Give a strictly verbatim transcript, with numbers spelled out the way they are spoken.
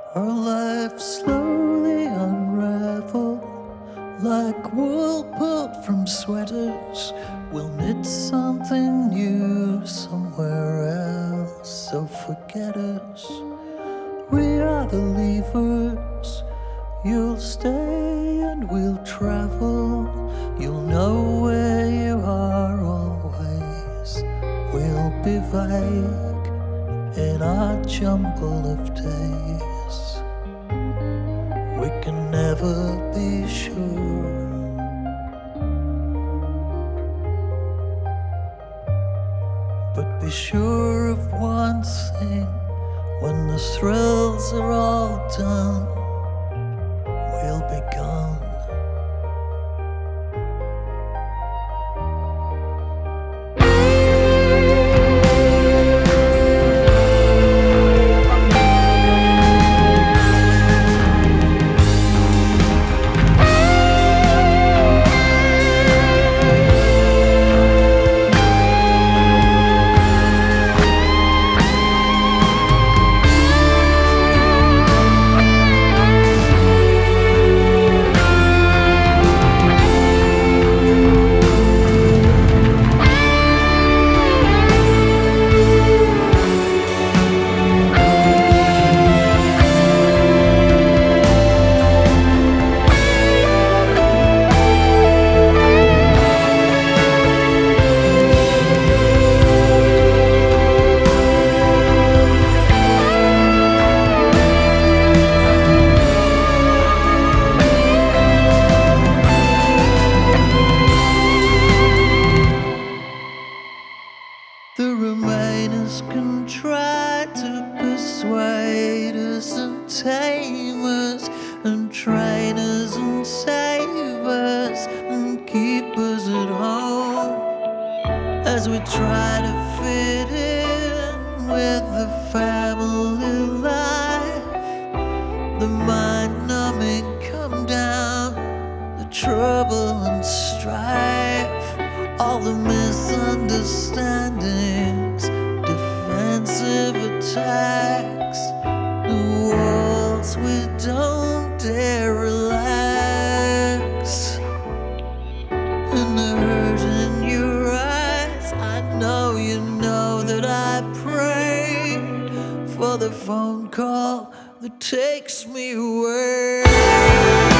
Our lives slowly unravel like wool pulled from sweaters. We'll knit something new somewhere else, so forget us. We are the leavers. You'll stay and we'll travel. You'll know where you are always. We'll be vague in our jumble of days. We can never be sure. But be sure of one thing: when the thrills are all done, we'll be gone. The Remainers can try to persuade us and tame us and train us and save us and keep us at home as we try to fit in with the family life. The mind-numbing come down, the trouble and strife, all the misunderstandings, defensive attacks, the walls we don't dare relax, and the hurt in your eyes. I know you know that I pray for the phone call that takes me away.